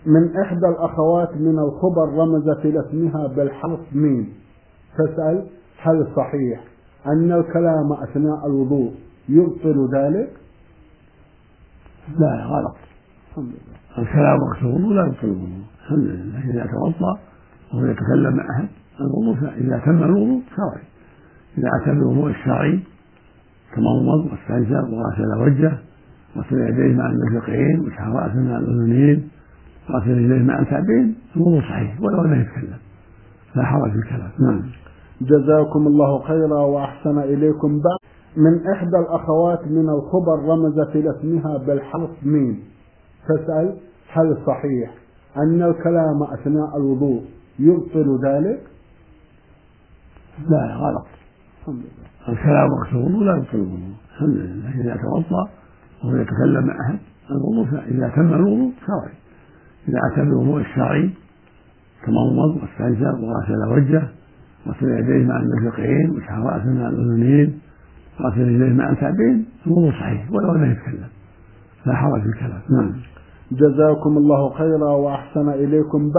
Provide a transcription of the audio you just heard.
من إحدى الأخوات من الخبر رمزت إلى اسمها بالحرف ميم، تسأل: هل صحيح أن الكلام أثناء الوضوء يبطل ذلك؟ لا، غلط. الكلام وقت الوضوء لا يبطل الوضوء. الحمد لله. إذا توضأ وهو يتكلم مع أحد الوضوء، فإذا تم الوضوء شرعي، إذا أتى بالوضوء الشرعي تمضمض واستنشق وغسل وجهه وغسل يديه مع المرفقين ومسح رأسه مع الأذنين وغسل رجليه مع الكعبين، الوضوء صحيح ولو لم يتكلم، لا حرج في الكلام. نعم. جزاكم الله خيرا وأحسن إليكم. بعد من إحدى الأخوات من الخبر رمزت إلى اسمها بالحرف ميم، تسأل: هل صحيح أن الكلام أثناء الوضوء يبطل ذلك؟ لا، غلط. الكلام وقت الوضوء لا يبطل الوضوء. الحمد لله. إذا توضأ وهو يتكلم مع أحد الوضوء، فإذا تم الوضوء شرعي، إذا أتى بالوضوء الشرعي تمضمض واستنشق وغسل وجهه وغسل يديه مع المرفقين ومسح رأسه مع الأذنين وغسل رجليه مع الكعبين، الوضوء صحيح ولو لم يتكلم، لا حرج في الكلام. نعم. جزاكم الله خيرا وأحسن إليكم.